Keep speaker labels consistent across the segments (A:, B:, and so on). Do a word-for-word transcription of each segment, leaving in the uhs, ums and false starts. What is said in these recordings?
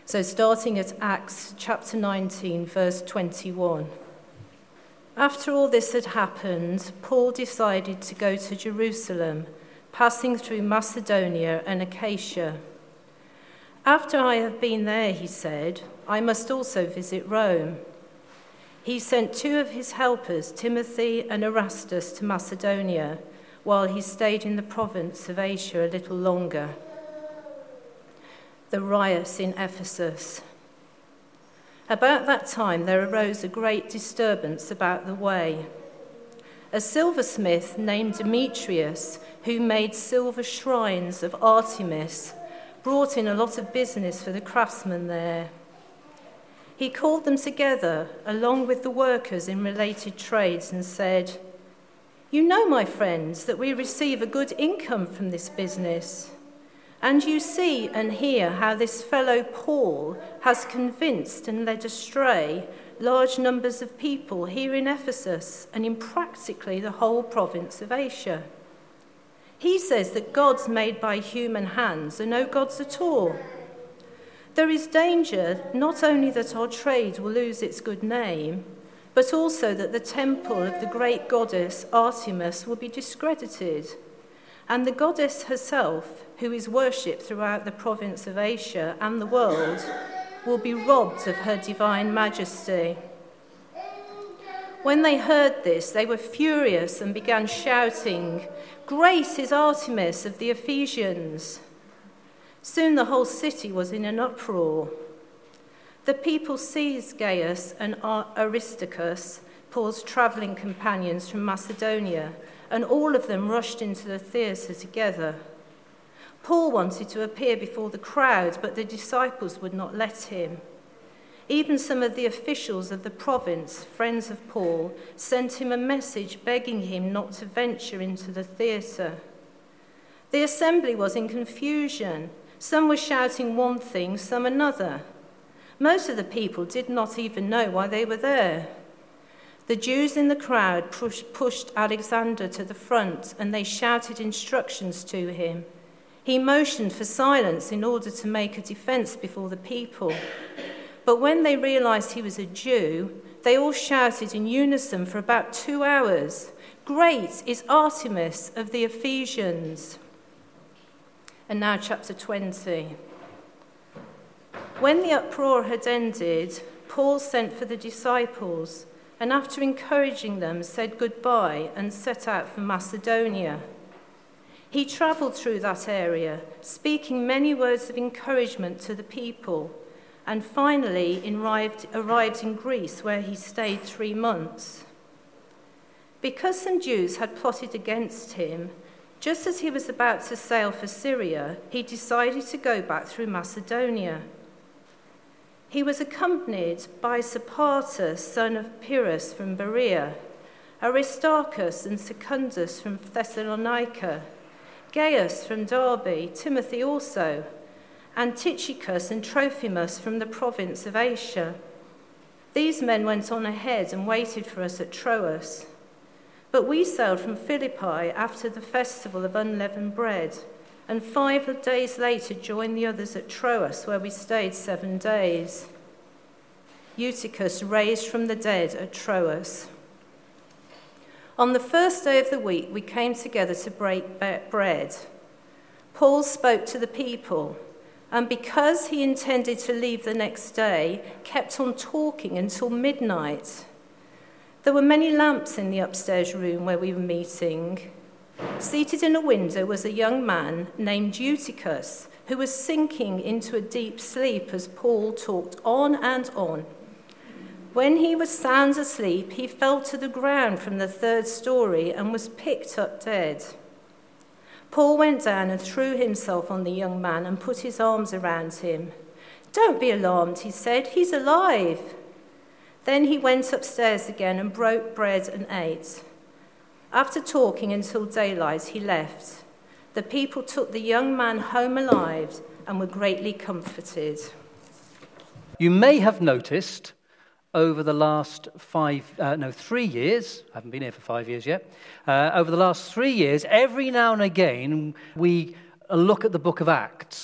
A: So starting at Acts chapter nineteen, verse twenty-one. After all this had happened, Paul decided to go to Jerusalem, passing through Macedonia and Achaia. After I have been there, he said, I must also visit Rome. He sent two of his helpers, Timothy and Erastus, to Macedonia, while he stayed in the province of Asia a little longer. The riots in Ephesus. About that time there arose a great disturbance about the way. A silversmith named Demetrius, who made silver shrines of Artemis, brought in a lot of business for the craftsmen there. He called them together along with the workers in related trades and said, You know, my friends, that we receive a good income from this business. And you see and hear how this fellow Paul has convinced and led astray large numbers of people here in Ephesus and in practically the whole province of Asia. He says that gods made by human hands are no gods at all. There is danger not only that our trade will lose its good name, but also that the temple of the great goddess Artemis will be discredited, and the goddess herself, who is worshipped throughout the province of Asia and the world, will be robbed of her divine majesty. When they heard this, they were furious and began shouting, Great is Artemis of the Ephesians! Soon the whole city was in an uproar. The people seized Gaius and Aristarchus, Paul's travelling companions from Macedonia, and all of them rushed into the theatre together. Paul wanted to appear before the crowd, but the disciples would not let him. Even some of the officials of the province, friends of Paul, sent him a message begging him not to venture into the theatre. The assembly was in confusion. Some were shouting one thing, some another. Most of the people did not even know why they were there. The Jews in the crowd pushed Alexander to the front, and they shouted instructions to him. He motioned for silence in order to make a defense before the people. But when they realized he was a Jew, they all shouted in unison for about two hours, Great is Artemis of the Ephesians. And now chapter twenty. When the uproar had ended, Paul sent for the disciples, and after encouraging them, said goodbye and set out for Macedonia. He travelled through that area, speaking many words of encouragement to the people, and finally arrived, arrived in Greece, where he stayed three months. Because some Jews had plotted against him, just as he was about to sail for Syria, he decided to go back through Macedonia. He was accompanied by Sopater, son of Pyrrhus from Berea, Aristarchus and Secundus from Thessalonica, Gaius from Derbe, Timothy also, and Tychicus and Trophimus from the province of Asia. These men went on ahead and waited for us at Troas. But we sailed from Philippi after the festival of unleavened bread, and five days later joined the others at Troas, where we stayed seven days. Eutychus raised from the dead at Troas. On the first day of the week, we came together to break bread. Paul spoke to the people, and because he intended to leave the next day, kept on talking until midnight. There were many lamps in the upstairs room where we were meeting. Seated in a window was a young man named Eutychus, who was sinking into a deep sleep as Paul talked on and on. When he was sound asleep, he fell to the ground from the third story and was picked up dead. Paul went down and threw himself on the young man and put his arms around him. "Don't be alarmed," he said, "he's alive." Then he went upstairs again and broke bread and ate. After talking until daylight, he left. The people took the young man home alive and were greatly comforted.
B: You may have noticed over the last five, uh, no, three years, I haven't been here for five years yet, uh, over the last three years, every now and again, we look at the book of Acts. We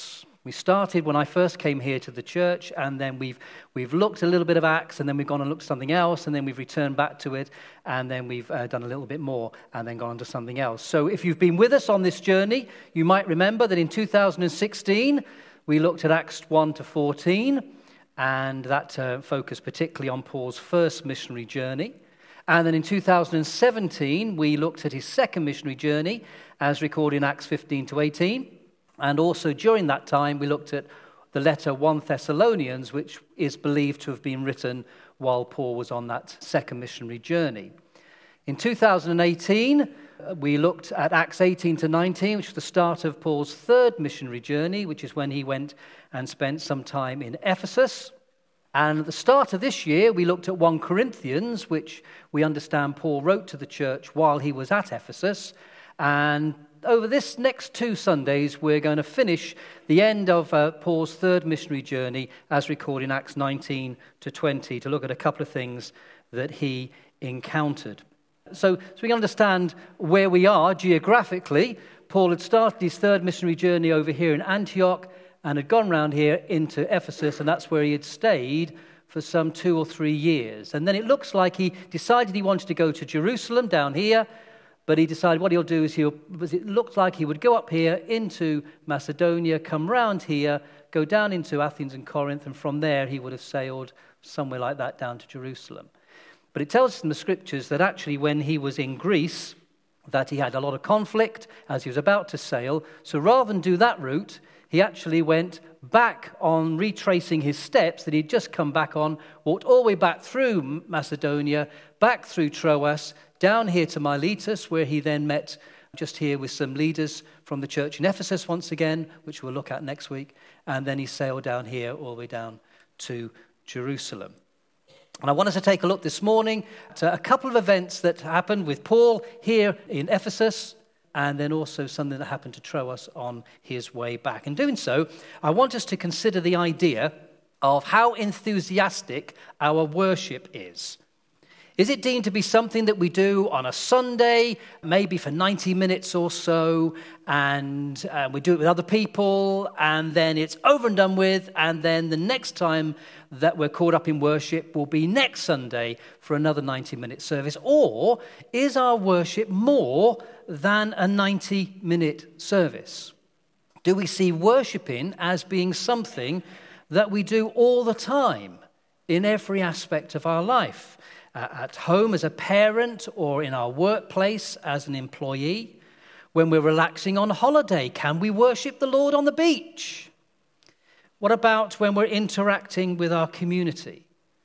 B: We started when I first came here to the church, and then we've we've looked a little bit of Acts, and then we've gone and looked at something else, and then we've returned back to it, and then we've uh, done a little bit more, and then gone on to something else. So if you've been with us on this journey, you might remember that in two thousand sixteen, we looked at Acts one to fourteen, and that uh, focused particularly on Paul's first missionary journey. And then in two thousand seventeen, we looked at his second missionary journey, as recorded in Acts fifteen to eighteen. And also during that time, we looked at the letter First Thessalonians, which is believed to have been written while Paul was on that second missionary journey. In two thousand eighteen, we looked at Acts eighteen to nineteen, which was the start of Paul's third missionary journey, which is when he went and spent some time in Ephesus. And at the start of this year, we looked at First Corinthians, which we understand Paul wrote to the church while he was at Ephesus. And over this next two Sundays, we're going to finish the end of uh, Paul's third missionary journey, as recorded in Acts nineteen to twenty, to look at a couple of things that he encountered. So, so we can understand where we are geographically. Paul had started his third missionary journey over here in Antioch and had gone round here into Ephesus, and that's where he had stayed for some two or three years. And then it looks like he decided he wanted to go to Jerusalem down here, but he decided what he'll do is he'll, it looked like he would go up here into Macedonia, come round here, go down into Athens and Corinth, and from there he would have sailed somewhere like that down to Jerusalem. But it tells us in the scriptures that actually when he was in Greece, that he had a lot of conflict as he was about to sail. So rather than do that route, he actually went back on retracing his steps that he'd just come back on, walked all the way back through Macedonia, back through Troas, down here to Miletus, where he then met just here with some leaders from the church in Ephesus once again, which we'll look at next week. And then he sailed down here all the way down to Jerusalem. And I want us to take a look this morning at a couple of events that happened with Paul here in Ephesus, and then also something that happened to Troas on his way back. In doing so, I want us to consider the idea of how enthusiastic our worship is. Is it deemed to be something that we do on a Sunday, maybe for ninety minutes or so, and uh, we do it with other people, and then it's over and done with, and then the next time that we're caught up in worship will be next Sunday for another ninety-minute service? Or is our worship more than a ninety-minute service? Do we see worshiping as being something that we do all the time in every aspect of our life? Uh, at home as a parent, or in our workplace as an employee? When we're relaxing on holiday, can we worship the Lord on the beach? What about when we're interacting with our community?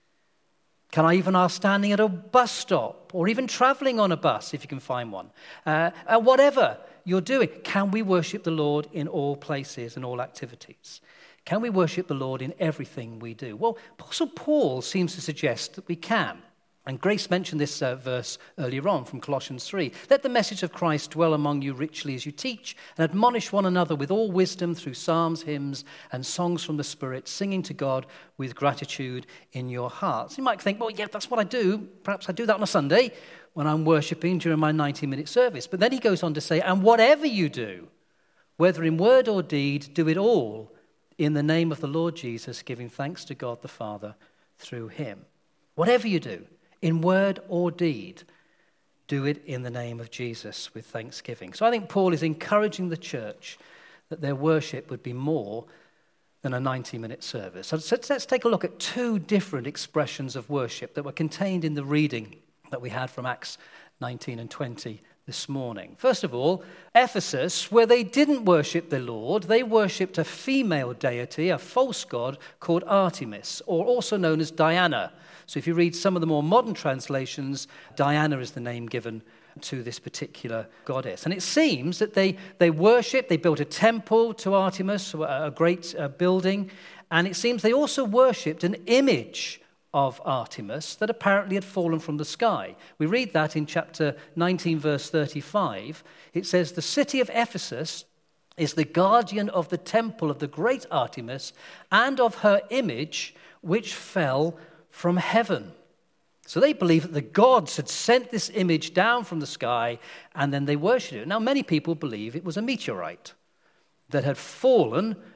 B: Can I even ask standing at a bus stop, or even traveling on a bus if you can find one? Uh, uh, whatever you're doing, can we worship the Lord in all places and all activities? Can we worship the Lord in everything we do? Well, Apostle Paul seems to suggest that we can. And Grace mentioned this uh, verse earlier on from Colossians three. Let the message of Christ dwell among you richly as you teach and admonish one another with all wisdom through psalms, hymns, and songs from the Spirit, singing to God with gratitude in your hearts. You might think, well, yeah, that's what I do. Perhaps I do that on a Sunday when I'm worshipping during my ninety-minute service. But then he goes on to say, and whatever you do, whether in word or deed, do it all in the name of the Lord Jesus, giving thanks to God the Father through him. Whatever you do, in word or deed, do it in the name of Jesus with thanksgiving. So I think Paul is encouraging the church that their worship would be more than a ninety-minute service. So let's take a look at two different expressions of worship that were contained in the reading that we had from Acts nineteen and twenty this morning. First of all, Ephesus, where they didn't worship the Lord, they worshipped a female deity, a false god called Artemis, or also known as Diana. So if you read some of the more modern translations, Diana is the name given to this particular goddess. And it seems that they, they worshipped, they built a temple to Artemis, a great uh, building, and it seems they also worshipped an image of Artemis that apparently had fallen from the sky. We read that in chapter nineteen, verse thirty-five. It says, the city of Ephesus is the guardian of the temple of the great Artemis and of her image, which fell from heaven. So they believe that the gods had sent this image down from the sky, and then they worshipped it. Now, many people believe it was a meteorite that had fallen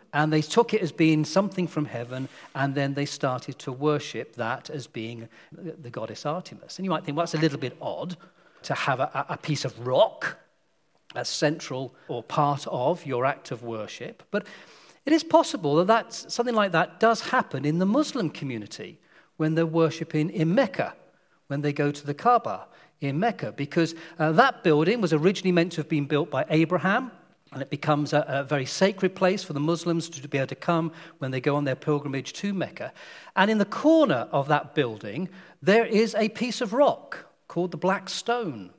B: and they took it as being something from heaven, and then they started to worship that as being the goddess Artemis. And you might think, well, that's a little bit odd to have a, a piece of rock as central or part of your act of worship. But it is possible that that's, something like that does happen in the Muslim community when they're worshipping in Mecca, when they go to the Kaaba in Mecca, because uh, that building was originally meant to have been built by Abraham, and it becomes a, a very sacred place for the Muslims to be able to come when they go on their pilgrimage to Mecca. And in the corner of that building, there is a piece of rock called the Black Stone.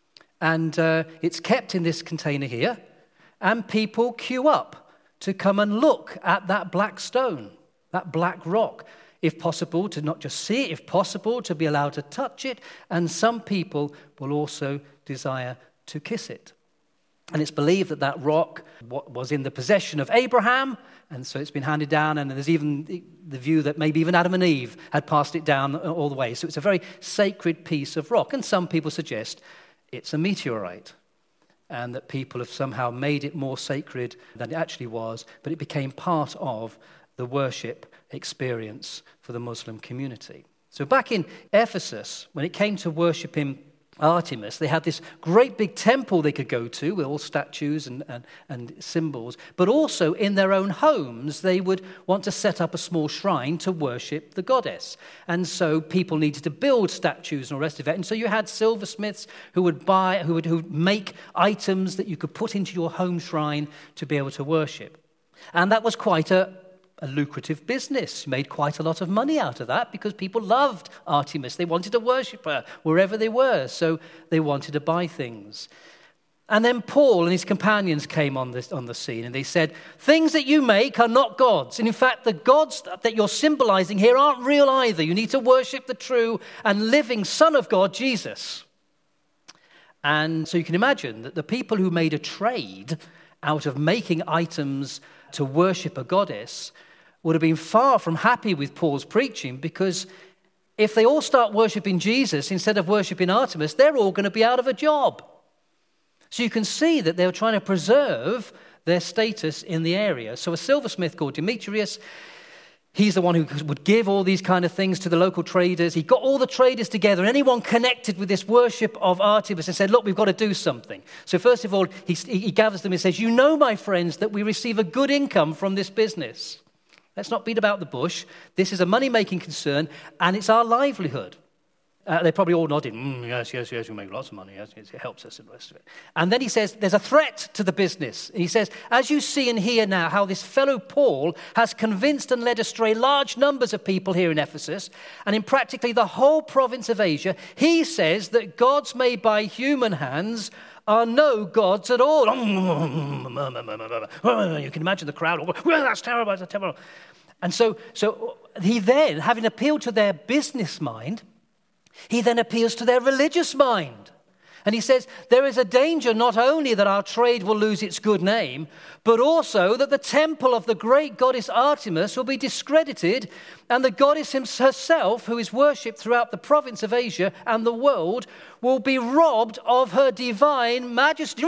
B: And uh, it's kept in this container here, and people queue up to come and look at that black stone, that black rock. If possible, to not just see it, if possible, to be allowed to touch it, and some people will also desire to kiss it. And it's believed that that rock was in the possession of Abraham, and so it's been handed down, and there's even the view that maybe even Adam and Eve had passed it down all the way. So it's a very sacred piece of rock, and some people suggest it's a meteorite, and that people have somehow made it more sacred than it actually was, but it became part of the worship experience for the Muslim community. So back in Ephesus, when it came to worshiping Artemis, they had this great big temple they could go to with all statues and, and, and symbols, but also in their own homes they would want to set up a small shrine to worship the goddess. And so people needed to build statues and all the rest of it. And so you had silversmiths who would buy, who would, who would make items that you could put into your home shrine to be able to worship. And that was quite a A lucrative business. Made quite a lot of money out of that because people loved Artemis. They wanted to worship her wherever they were, so they wanted to buy things. And then Paul and his companions came on, this, on the scene, and they said, things that you make are not gods. And in fact, the gods that you're symbolizing here aren't real either. You need to worship the true and living Son of God, Jesus. And so you can imagine that the people who made a trade out of making items to worship a goddess would have been far from happy with Paul's preaching, because if they all start worshiping Jesus instead of worshiping Artemis, they're all going to be out of a job. So you can see that they were trying to preserve their status in the area. So a silversmith called Demetrius, he's the one who would give all these kind of things to the local traders. He got all the traders together, anyone connected with this worship of Artemis, and said, look, we've got to do something. So first of all, he, he gathers them and says, you know, my friends, that we receive a good income from this business. Let's not beat about the bush. This is a money-making concern, and it's our livelihood. Uh, they probably all nodded, mm, yes, yes, yes, we make lots of money, yes, yes, it helps us and the rest of it. And then he says, there's a threat to the business. He says, as you see and hear now how this fellow Paul has convinced and led astray large numbers of people here in Ephesus, and in practically the whole province of Asia, he says that gods made by human hands are no gods at all. You can imagine the crowd, well, that's terrible, that's terrible. And so, so he then, having appealed to their business mind, he then appeals to their religious mind. And he says, there is a danger not only that our trade will lose its good name, but also that the temple of the great goddess Artemis will be discredited, and the goddess herself, who is worshipped throughout the province of Asia and the world, will be robbed of her divine majesty.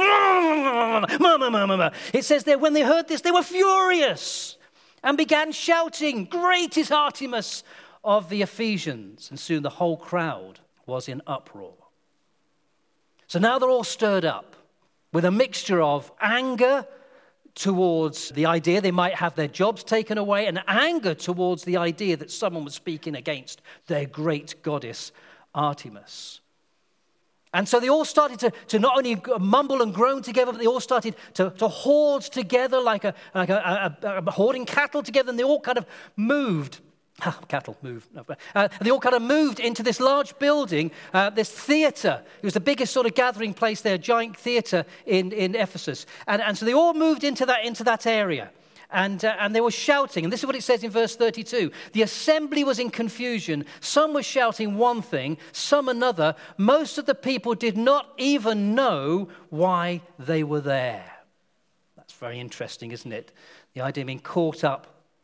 B: It says there, when they heard this, they were furious and began shouting, great is Artemis of the Ephesians. And soon the whole crowd was in uproar. So now they're all stirred up with a mixture of anger towards the idea they might have their jobs taken away, and anger towards the idea that someone was speaking against their great goddess Artemis. And so they all started to, to not only mumble and groan together, but they all started to, to hoard together like, a, like a, a, a hoarding cattle together, and they all kind of moved. Ah, cattle moved. Uh, they all kind of moved into this large building, uh, this theatre. It was the biggest sort of gathering place there, a giant theatre in, in Ephesus. And, and so they all moved into that, into that area. And, uh, and they were shouting. And this is what it says in verse thirty-two. The assembly was in confusion. Some were shouting one thing, some another. Most of the people did not even know why they were there. That's very interesting, isn't it? The idea of being caught up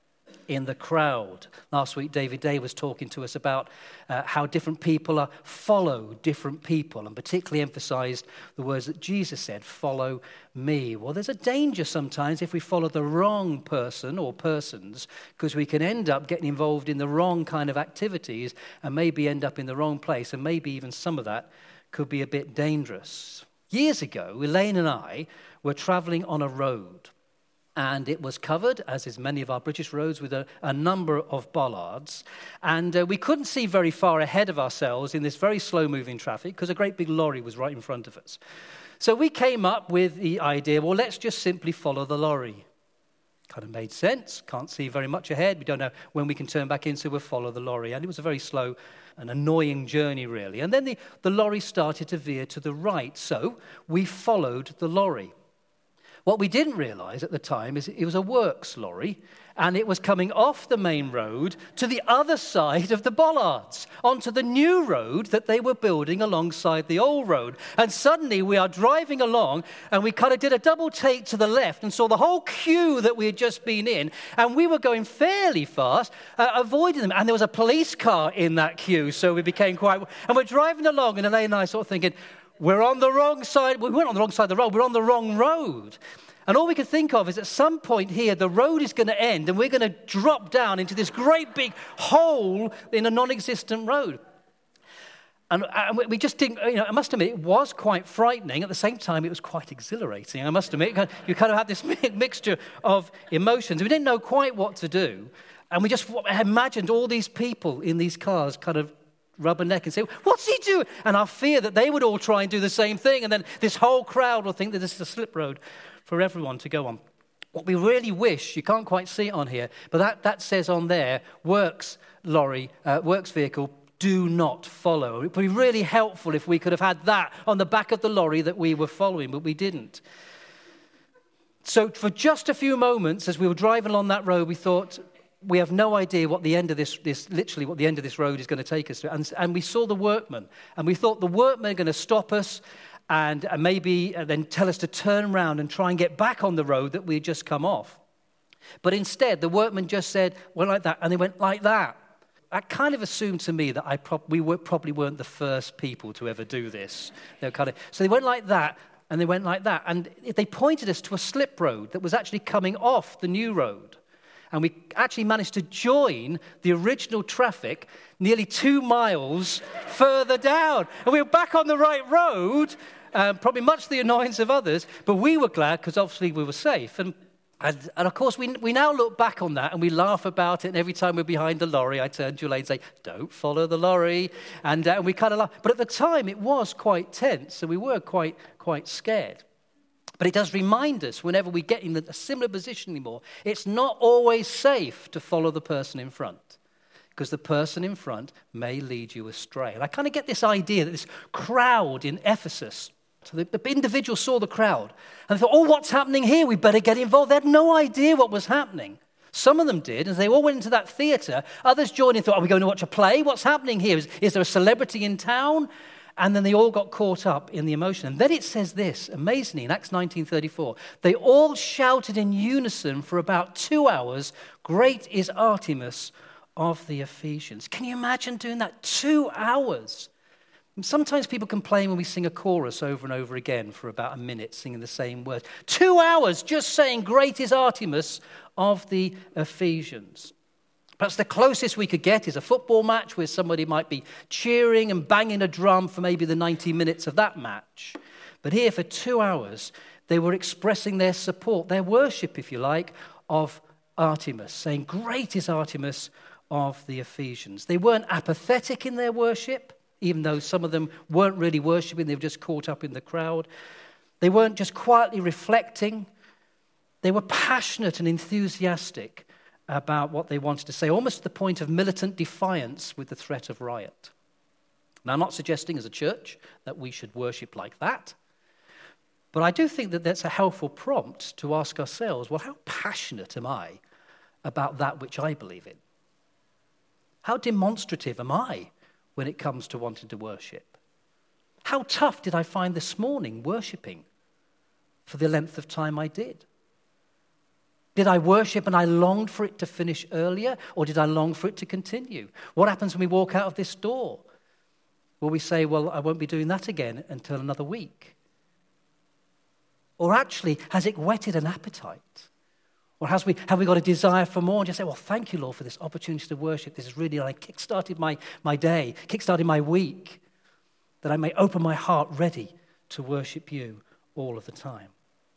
B: in the crowd. Last week, David Day was talking to us about uh, how different people are follow different people, and particularly emphasized the words that Jesus said, follow me. Well, there's a danger sometimes if we follow the wrong person or persons, because we can end up getting involved in the wrong kind of activities and maybe end up in the wrong place, and maybe even some of that could be a bit dangerous. Years ago, Elaine and I were traveling on a road, and it was covered, as is many of our British roads, with a, a number of bollards. And uh, we couldn't see very far ahead of ourselves in this very slow-moving traffic because a great big lorry was right in front of us. So we came up with the idea, well, let's just simply follow the lorry. Kind of made sense. Can't see very much ahead. We don't know when we can turn back in, so we'll follow the lorry. And it was a very slow and annoying journey, really. And then the, the lorry started to veer to the right, so we followed the lorry. What we didn't realize at the time is it was a works lorry, and it was coming off the main road to the other side of the bollards, onto the new road that they were building alongside the old road. And suddenly we are driving along, and we kind of did a double take to the left and saw the whole queue that we had just been in, and we were going fairly fast, uh, avoiding them. And there was a police car in that queue, so we became quite... And we're driving along, and Elaine and I sort of thinking, we're on the wrong side. We weren't on the wrong side of the road. We're on the wrong road. And all we could think of is at some point here, the road is going to end and we're going to drop down into this great big hole in a non-existent road. And, and we just didn't, you know, I must admit, it was quite frightening. At the same time, it was quite exhilarating. I must admit, you kind of had this mixture of emotions. We didn't know quite what to do. And we just imagined all these people in these cars kind of rub a neck and say, what's he doing? And our fear that they would all try and do the same thing. And then this whole crowd will think that this is a slip road for everyone to go on. What we really wish, you can't quite see it on here, but that, that says on there, works lorry, uh, works vehicle, do not follow. It would be really helpful if we could have had that on the back of the lorry that we were following, but we didn't. So for just a few moments, as we were driving along that road, we thought, we have no idea what the end of this, this literally what the end of this road is going to take us to. And, and we saw the workmen, and we thought the workmen are going to stop us and, and maybe uh, then tell us to turn around and try and get back on the road that we had just come off. But instead, the workmen just said, went like that, and they went like that. That kind of assumed to me that I prob- we were, probably weren't the first people to ever do this. They were kind of, so they went like that, and they went like that. And they pointed us to a slip road that was actually coming off the new road. And we actually managed to join the original traffic nearly two miles further down. And we were back on the right road, um, probably much to the annoyance of others, but we were glad because obviously we were safe. And, and, and of course, we, we now look back on that and we laugh about it. And every time we're behind the lorry, I turn to Elaine and say, don't follow the lorry. And, uh, and we kind of laugh. But at the time, it was quite tense, so we were quite, quite scared. But it does remind us, whenever we get in a similar position anymore, it's not always safe to follow the person in front, because the person in front may lead you astray. And I kind of get this idea that this crowd in Ephesus, so the, the individual saw the crowd, and they thought, oh, what's happening here? We better get involved. They had no idea what was happening. Some of them did, as they all went into that theater. Others joined in and thought, are we going to watch a play? What's happening here? Is, is there a celebrity in town? And then they all got caught up in the emotion. And then it says this, amazingly, in Acts nineteen thirty-four, they all shouted in unison for about two hours, great is Artemis of the Ephesians. Can you imagine doing that? Two hours. And sometimes people complain when we sing a chorus over and over again for about a minute, singing the same words. Two hours just saying, great is Artemis of the Ephesians. Perhaps the closest we could get is a football match where somebody might be cheering and banging a drum for maybe the ninety minutes of that match. But here for two hours, they were expressing their support, their worship, if you like, of Artemis, saying, great is Artemis of the Ephesians. They weren't apathetic in their worship, even though some of them weren't really worshiping, they were just caught up in the crowd. They weren't just quietly reflecting. They were passionate and enthusiastic about what they wanted to say, almost to the point of militant defiance with the threat of riot. Now, I'm not suggesting as a church that we should worship like that, but I do think that that's a helpful prompt to ask ourselves, well, how passionate am I about that which I believe in? How demonstrative am I when it comes to wanting to worship? How tough did I find this morning worshiping for the length of time I did? Did I worship and I longed for it to finish earlier, or did I long for it to continue? What happens when we walk out of this door? Will we say, well, I won't be doing that again until another week? Or actually, has it whetted an appetite? Or has we, have we got a desire for more and just say, well, thank you, Lord, for this opportunity to worship. This has really like kick-started my, my day, kick-started my week, that I may open my heart ready to worship you all of the time.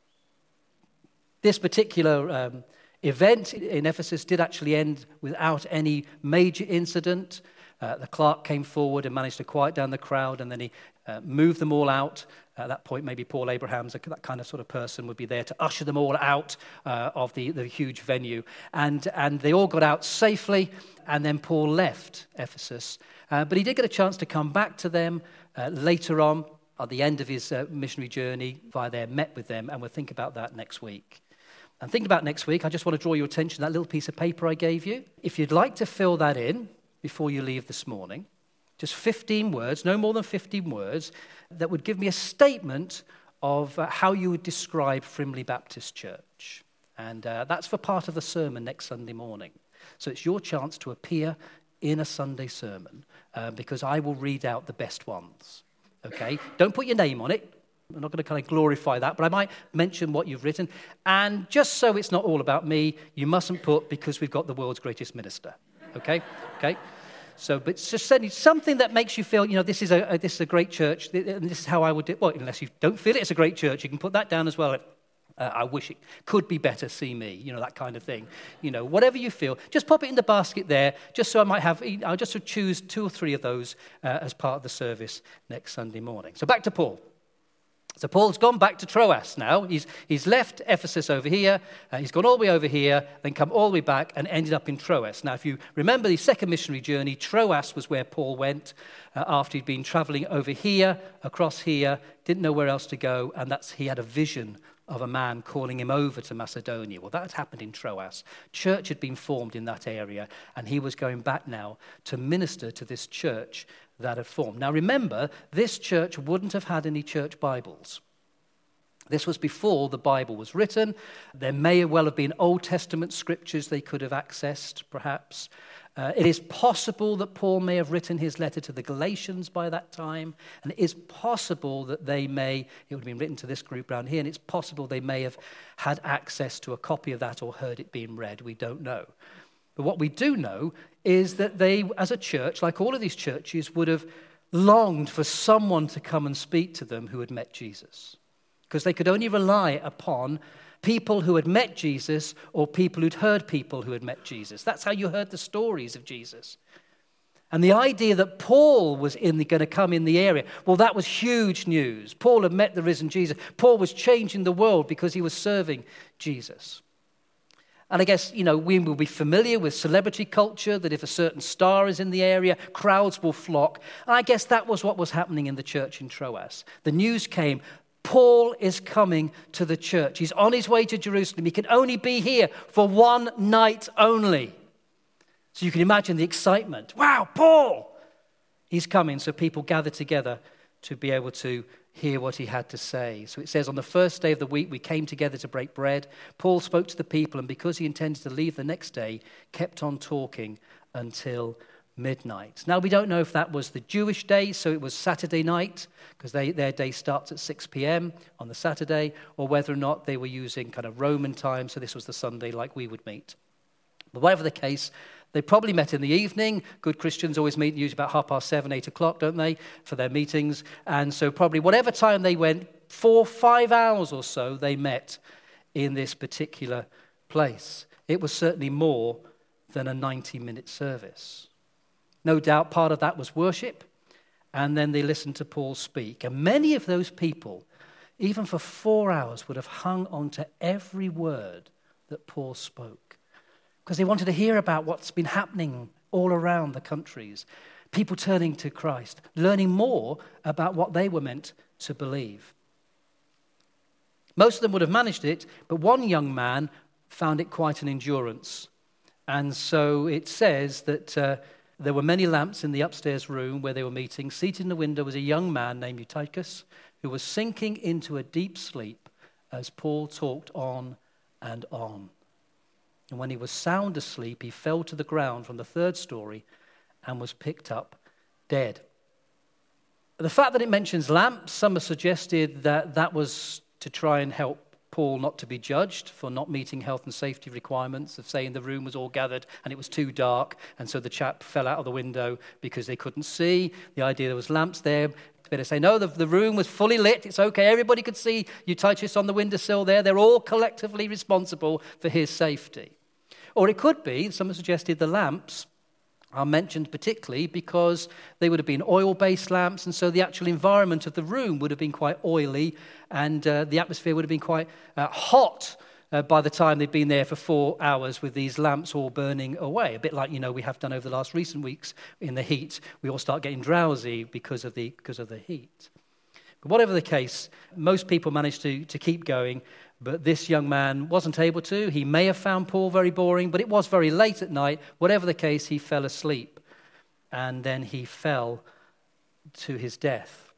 B: This particular um, event in Ephesus did actually end without any major incident. Uh, the clerk came forward and managed to quiet down the crowd, and then he uh, moved them all out. At that point, maybe Paul Abrahams, that kind of sort of person, would be there to usher them all out uh, of the, the huge venue. And, and they all got out safely, and then Paul left Ephesus. Uh, but he did get a chance to come back to them uh, later on, at the end of his uh, missionary journey, via there, met with them, and we'll think about that next week. And thinking about next week, I just want to draw your attention to that little piece of paper I gave you. If you'd like to fill that in before you leave this morning, just fifteen words, no more than fifteen words, that would give me a statement of uh, how you would describe Frimley Baptist Church. And uh, that's for part of the sermon next Sunday morning. So it's your chance to appear in a Sunday sermon, uh, because I will read out the best ones. Okay? Don't put your name on it. I'm not going to kind of glorify that, but I might mention what you've written. And just so it's not all about me, you mustn't put because we've got the world's greatest minister. Okay? Okay? So, but it's just something that makes you feel, you know, this is a, a this is a great church, and this is how I would do it. Well, unless you don't feel it's a great church, you can put that down as well. Uh, I wish it could be better, see me, you know, that kind of thing. You know, whatever you feel, just pop it in the basket there, just so I might have, I'll just choose two or three of those uh, as part of the service next Sunday morning. So back to Paul. So Paul's gone back to Troas now. He's, he's left Ephesus over here. Uh, he's gone all the way over here, then come all the way back and ended up in Troas. Now, if you remember the second missionary journey, Troas was where Paul went uh, after he'd been traveling over here, across here, didn't know where else to go, and that's he had a vision of a man calling him over to Macedonia. Well, that had happened in Troas. Church had been formed in that area, and he was going back now to minister to this church that had formed. Now remember, this church wouldn't have had any church Bibles. This was before the Bible was written. There may well have been Old Testament scriptures they could have accessed, perhaps. Uh, it is possible that Paul may have written his letter to the Galatians by that time, and it is possible that they may, it would have been written to this group around here, and it's possible they may have had access to a copy of that or heard it being read. We don't know. But what we do know is that they, as a church, like all of these churches, would have longed for someone to come and speak to them who had met Jesus. Because they could only rely upon people who had met Jesus or people who'd heard people who had met Jesus. That's how you heard the stories of Jesus. And the idea that Paul was in the, going to come in the area, well, that was huge news. Paul had met the risen Jesus. Paul was changing the world because he was serving Jesus. And I guess, you know, we will be familiar with celebrity culture, that if a certain star is in the area, crowds will flock. And I guess that was what was happening in the church in Troas. The news came, Paul is coming to the church. He's on his way to Jerusalem. He can only be here for one night only. So you can imagine the excitement. Wow, Paul! He's coming. So people gather together to be able to hear what he had to say. So it says, on the first day of the week, we came together to break bread. Paul spoke to the people, and because he intended to leave the next day, kept on talking until midnight. Now, we don't know if that was the Jewish day, so it was Saturday night, because they, their day starts at six p.m. on the Saturday, or whether or not they were using kind of Roman time, so this was the Sunday like we would meet. But whatever the case, they probably met in the evening. Good Christians always meet usually about half past seven, eight o'clock, don't they, for their meetings. And so probably whatever time they went, four, five hours or so, they met in this particular place. It was certainly more than a ninety-minute service. No doubt part of that was worship, and then they listened to Paul speak. And many of those people, even for four hours, would have hung on to every word that Paul spoke, because they wanted to hear about what's been happening all around the countries, people turning to Christ, learning more about what they were meant to believe. Most of them would have managed it, but one young man found it quite an endurance. And so it says that uh, there were many lamps in the upstairs room where they were meeting. Seated in the window was a young man named Eutychus, who was sinking into a deep sleep as Paul talked on and on. And when he was sound asleep, he fell to the ground from the third story and was picked up dead. The fact that it mentions lamps, some have suggested that that was to try and help Paul not to be judged for not meeting health and safety requirements, of saying the room was all gathered and it was too dark, and so the chap fell out of the window because they couldn't see. The idea there was lamps there. Better say, no, the, the room was fully lit. It's okay. Everybody could see Eutychus on the windowsill there. They're all collectively responsible for his safety. Or it could be, some have suggested the lamps are mentioned particularly because they would have been oil-based lamps, and so the actual environment of the room would have been quite oily, and uh, the atmosphere would have been quite uh, hot uh, by the time they'd been there for four hours with these lamps all burning away. A bit like, you know, we have done over the last recent weeks in the heat. We all start getting drowsy because of the because of the heat. But whatever the case, most people managed to, to keep going, but this young man wasn't able to. He may have found Paul very boring, but it was very late at night. Whatever the case, he fell asleep, and then he fell to his death.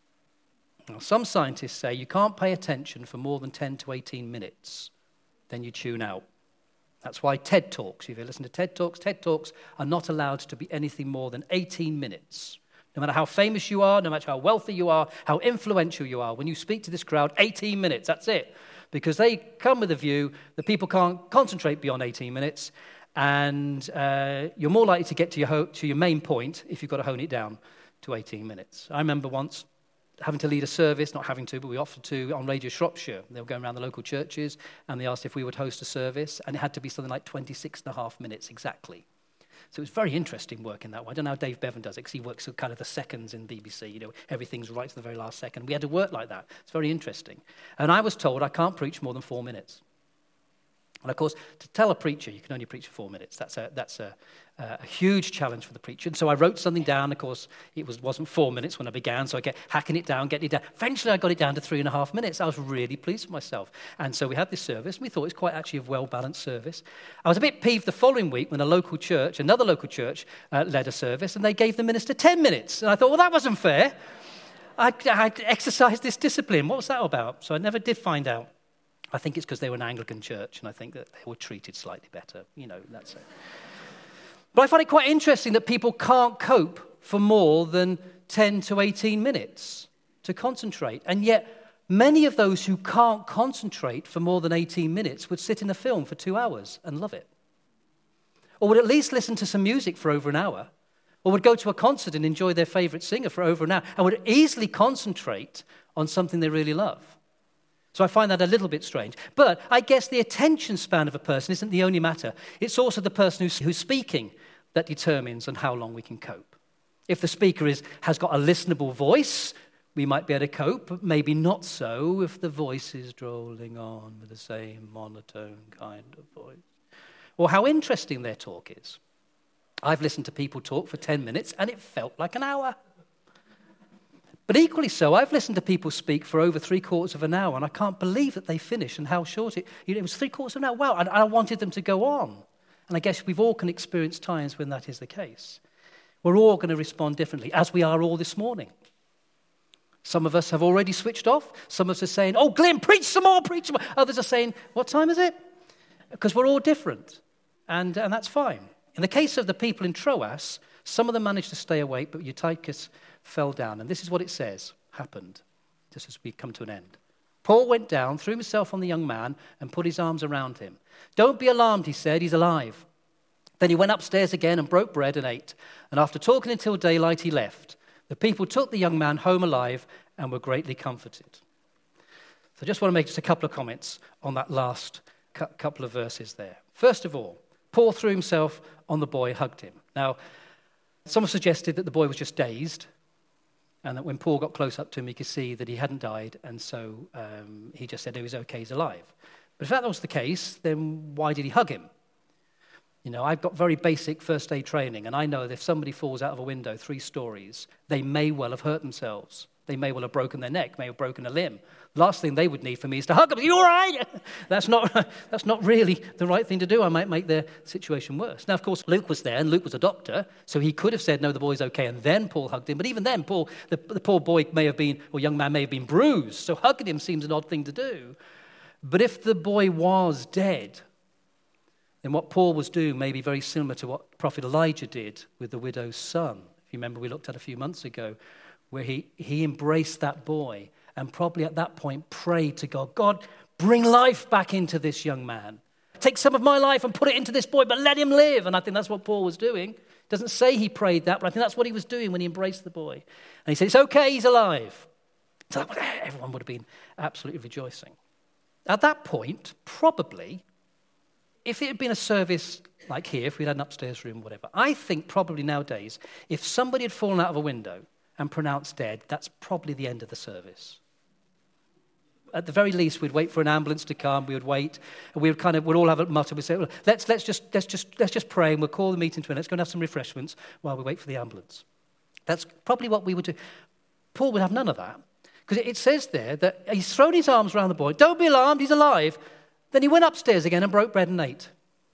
B: Now, some scientists say you can't pay attention for more than ten to eighteen minutes, then you tune out. That's why TED Talks, if you listen to TED Talks, TED Talks are not allowed to be anything more than eighteen minutes. No matter how famous you are, no matter how wealthy you are, how influential you are, when you speak to this crowd, eighteen minutes, that's it. Because they come with a view that people can't concentrate beyond eighteen minutes, and uh, you're more likely to get to your, ho- to your main point if you've got to hone it down to eighteen minutes. I remember once having to lead a service, not having to, but we offered to on Radio Shropshire. They were going around the local churches, and they asked if we would host a service, and it had to be something like twenty-six and a half minutes exactly. So it was very interesting working that way. I don't know how Dave Bevan does it, because he works at kind of the seconds in B B C. You know, everything's right to the very last second. We had to work like that. It's very interesting. And I was told I can't preach more than four minutes. And of course, to tell a preacher you can only preach for four minutes, that's a that's a, a huge challenge for the preacher. And so I wrote something down. Of course, it was, wasn't four minutes when I began, so I kept hacking it down, getting it down. Eventually, I got it down to three and a half minutes. I was really pleased with myself. And so we had this service, and we thought it was quite actually a well-balanced service. I was a bit peeved the following week when a local church, another local church, uh, led a service, and they gave the minister ten minutes. And I thought, well, that wasn't fair. I I'd exercised this discipline. What was that about? So I never did find out. I think it's because they were an Anglican church, and I think that they were treated slightly better. You know, that's it. But I find it quite interesting that people can't cope for more than ten to eighteen minutes to concentrate. And yet, many of those who can't concentrate for more than eighteen minutes would sit in a film for two hours and love it. Or would at least listen to some music for over an hour. Or would go to a concert and enjoy their favorite singer for over an hour. And would easily concentrate on something they really love. So I find that a little bit strange. But I guess the attention span of a person isn't the only matter. It's also the person who's, who's speaking that determines on how long we can cope. If the speaker is, has got a listenable voice, we might be able to cope, but maybe not so if the voice is drolling on with the same monotone kind of voice. Or how interesting their talk is. I've listened to people talk for ten minutes and it felt like an hour. But equally so, I've listened to people speak for over three quarters of an hour, and I can't believe that they finished and how short it, you know, it was three quarters of an hour. Wow, and I wanted them to go on. And I guess we've all can experience times when that is the case. We're all going to respond differently, as we are all this morning. Some of us have already switched off. Some of us are saying, oh, Glenn, preach some more, preach some more. Others are saying, what time is it? Because we're all different, and, and that's fine. In the case of the people in Troas, some of them managed to stay awake, but Eutychus fell down. And this is what it says happened, just as we come to an end. Paul went down, threw himself on the young man, and put his arms around him. Don't be alarmed, he said, he's alive. Then he went upstairs again and broke bread and ate. And after talking until daylight, he left. The people took the young man home alive and were greatly comforted. So I just want to make just a couple of comments on that last cu- couple of verses there. First of all, Paul threw himself on the boy, hugged him. Now, some suggested that the boy was just dazed, and that when Paul got close up to him, he could see that he hadn't died, and so um, he just said, oh, he's okay, he's alive. But if that was the case, then why did he hug him? You know, I've got very basic first aid training, and I know that if somebody falls out of a window three stories, they may well have hurt themselves. They may well have broken their neck, may have broken a limb. The last thing they would need from me is to hug them. Are you all right? That's not, that's not really the right thing to do. I might make their situation worse. Now, of course, Luke was there, and Luke was a doctor, so he could have said, no, the boy's okay, and then Paul hugged him. But even then, Paul, the, the poor boy may have been, or young man may have been bruised, so hugging him seems an odd thing to do. But if the boy was dead, then what Paul was doing may be very similar to what Prophet Elijah did with the widow's son. If you remember, we looked at a few months ago, where he, he embraced that boy and probably at that point prayed to God, God, bring life back into this young man. Take some of my life and put it into this boy, but let him live. And I think that's what Paul was doing. It doesn't say he prayed that, but I think that's what he was doing when he embraced the boy. And he said, it's okay, he's alive. So everyone would have been absolutely rejoicing. At that point, probably, if it had been a service like here, if we'd had an upstairs room, whatever, I think probably nowadays, if somebody had fallen out of a window and pronounced dead, that's probably the end of the service. At the very least, we'd wait for an ambulance to come. We would wait, and we would kind of, we'd all have a mutter. We'd say, well, let's let's just let's just let's just pray, and we'll call the meeting to an end. Let's go and have some refreshments while we wait for the ambulance. That's probably what we would do. Paul would have none of that, because it says there that he's thrown his arms around the boy. Don't be alarmed, he's alive. Then he went upstairs again and broke bread and ate.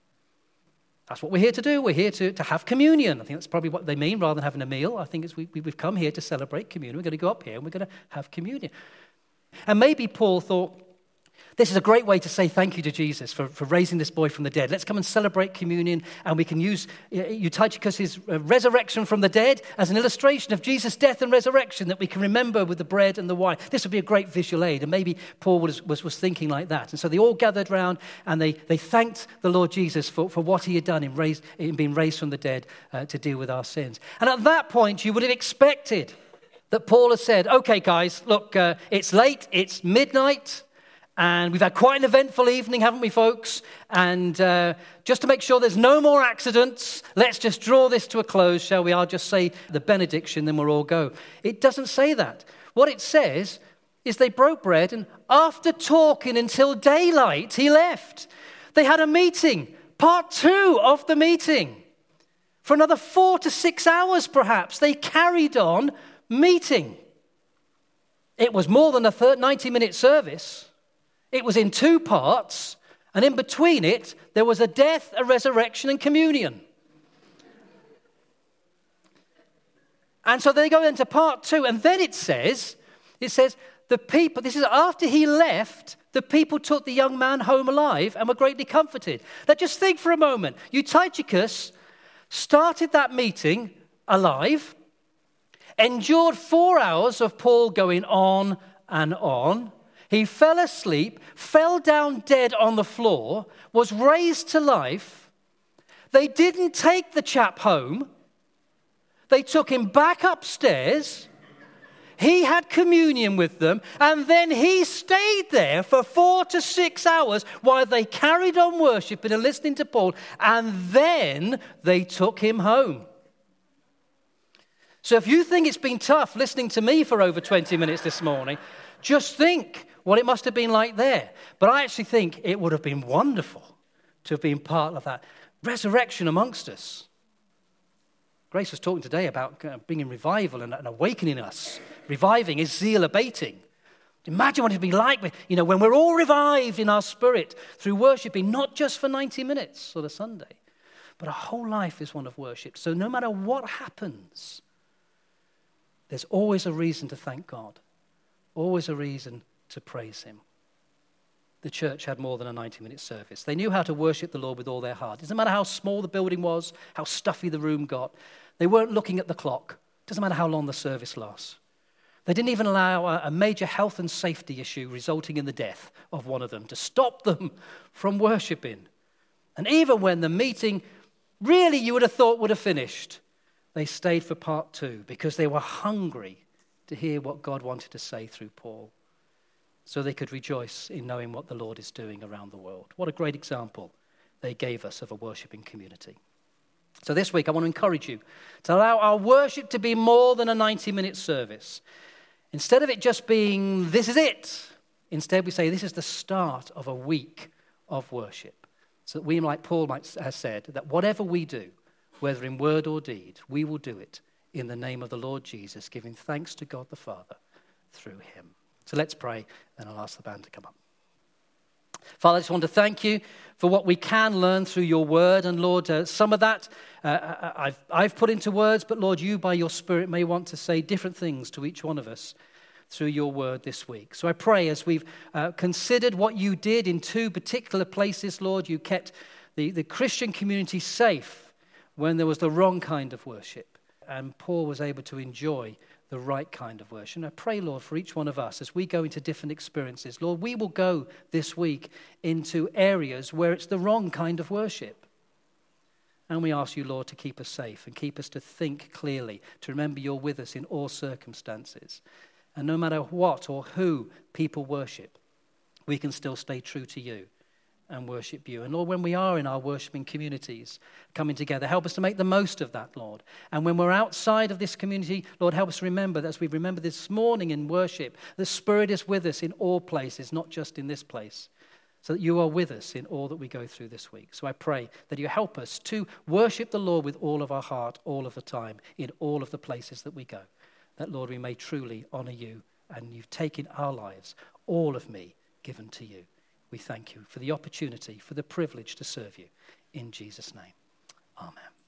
B: That's what we're here to do. We're here to, to have communion. I think that's probably what they mean, rather than having a meal. I think it's we, we've come here to celebrate communion. We're going to go up here and we're going to have communion. And maybe Paul thought, this is a great way to say thank you to Jesus for, for raising this boy from the dead. Let's come and celebrate communion, and we can use Eutychus' resurrection from the dead as an illustration of Jesus' death and resurrection that we can remember with the bread and the wine. This would be a great visual aid, and maybe Paul was, was, was thinking like that. And so they all gathered round, and they, they thanked the Lord Jesus for, for what he had done in, raised, in being raised from the dead uh, to deal with our sins. And at that point, you would have expected that Paul has said, okay, guys, look, uh, it's late, it's midnight, and we've had quite an eventful evening, haven't we, folks? And uh, just to make sure there's no more accidents, let's just draw this to a close, shall we? I'll just say the benediction, then we'll all go. It doesn't say that. What it says is they broke bread, and after talking until daylight, he left. They had a meeting, part two of the meeting. For another four to six hours, perhaps, they carried on meeting. It was more than a ninety-minute service. It was in two parts, and in between it, there was a death, a resurrection, and communion. And so they go into part two, and then it says, it says, the people, this is after he left, the people took the young man home alive and were greatly comforted. Now just think for a moment. Eutychus started that meeting alive, endured four hours of Paul going on and on. He fell asleep, fell down dead on the floor, was raised to life. They didn't take the chap home. They took him back upstairs. He had communion with them, and then he stayed there for four to six hours while they carried on worshiping and listening to Paul, and then they took him home. So if you think it's been tough listening to me for over twenty minutes this morning, just think what it must have been like there. But I actually think it would have been wonderful to have been part of that resurrection amongst us. Grace was talking today about bringing revival and, and awakening us. Reviving is zeal abating. Imagine what it would be like, you know, when we're all revived in our spirit through worshiping, not just for ninety minutes or the Sunday, but our whole life is one of worship. So no matter what happens, there's always a reason to thank God, always a reason to praise him. The church had more than a ninety-minute service. They knew how to worship the Lord with all their heart. It doesn't matter how small the building was, how stuffy the room got. They weren't looking at the clock. It doesn't matter how long the service lasts. They didn't even allow a major health and safety issue resulting in the death of one of them to stop them from worshiping. And even when the meeting really you would have thought would have finished, they stayed for part two because they were hungry to hear what God wanted to say through Paul, so they could rejoice in knowing what the Lord is doing around the world. What a great example they gave us of a worshiping community. So this week I want to encourage you to allow our worship to be more than a ninety-minute service. Instead of it just being, this is it, instead we say this is the start of a week of worship. So that we, like Paul might, has said, that whatever we do, whether in word or deed, we will do it in the name of the Lord Jesus, giving thanks to God the Father through him. So let's pray, and I'll ask the band to come up. Father, I just want to thank you for what we can learn through your word. And Lord, uh, some of that uh, I've, I've put into words, but Lord, you by your Spirit may want to say different things to each one of us through your word this week. So I pray as we've uh, considered what you did in two particular places, Lord, you kept the, the Christian community safe when there was the wrong kind of worship. And Paul was able to enjoy the right kind of worship. And I pray, Lord, for each one of us as we go into different experiences. Lord, we will go this week into areas where it's the wrong kind of worship. And we ask you, Lord, to keep us safe and keep us to think clearly, to remember you're with us in all circumstances. And no matter what or who people worship, we can still stay true to you and worship you. And Lord, when we are in our worshiping communities coming together, help us to make the most of that, Lord. And when we're outside of this community, Lord, help us remember that as we remember this morning in worship, the Spirit is with us in all places, not just in this place, so that you are with us in all that we go through this week. So I pray that you help us to worship the Lord with all of our heart, all of the time, in all of the places that we go. That, Lord, we may truly honor you, and you've taken our lives, all of me, given to you. We thank you for the opportunity, for the privilege to serve you. In Jesus' name, amen.